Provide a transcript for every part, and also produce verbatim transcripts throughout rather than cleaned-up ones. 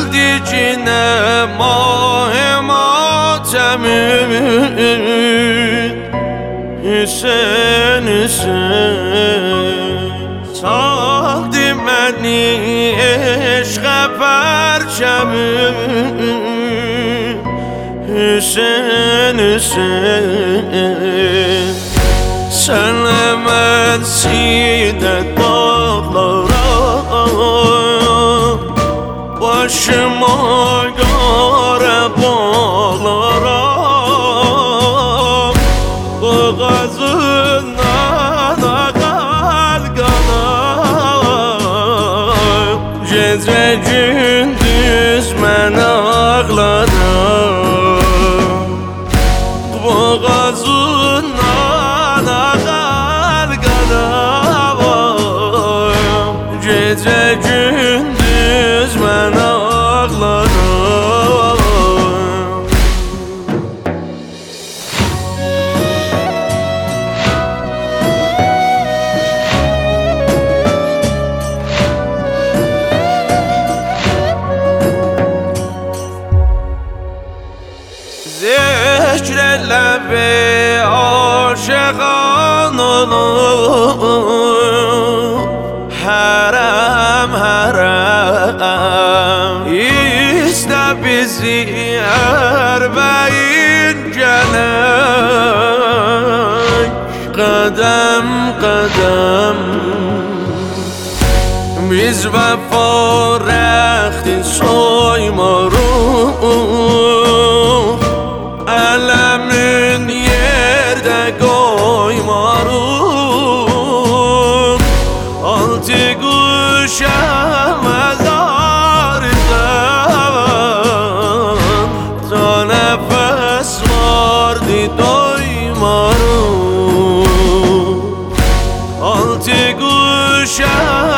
دیجینه ماه ماتمید حسین حسین ساختی منی عشق پرچمید حسین حسین سلامت سیده داغلارا باش ماگار باغلارا boğazından akar kanım Gece gündüz ben ağlarım boğazından akar kanım Gece gündüz ben ağlarım Zikreyle bir aşıkan olur Harem harem İste bizi erbeğin gelek Kadem kadem Biz vefa rextin soymaruz Ələmin yerdə qoymarım Altı quşa məzardan Ta nəfəs vardı doymarım Altı quşa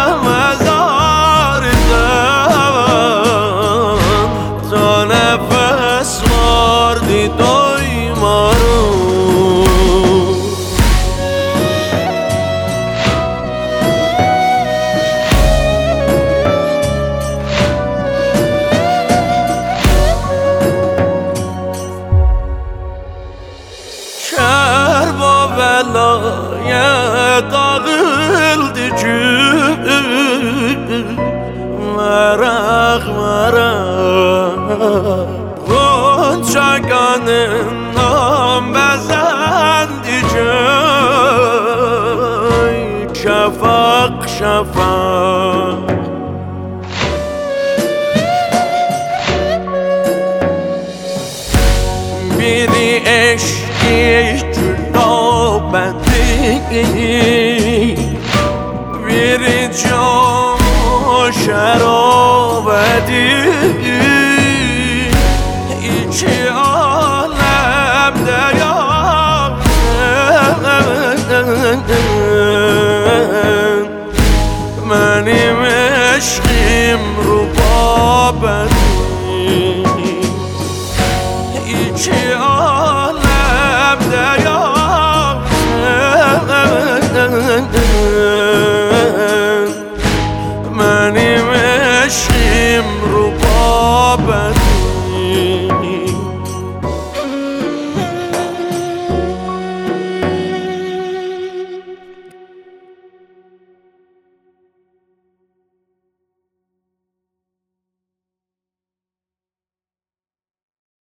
məzardan Ta nəfəs vardı doymarım Kerbabela'ya dağıldı gün Merak merak Gonca kanından bezendi göy Şafak şafak Biri eşki gülabendi Biri cam şerabedi İki alemde yaksın Benim eşkim rubabedi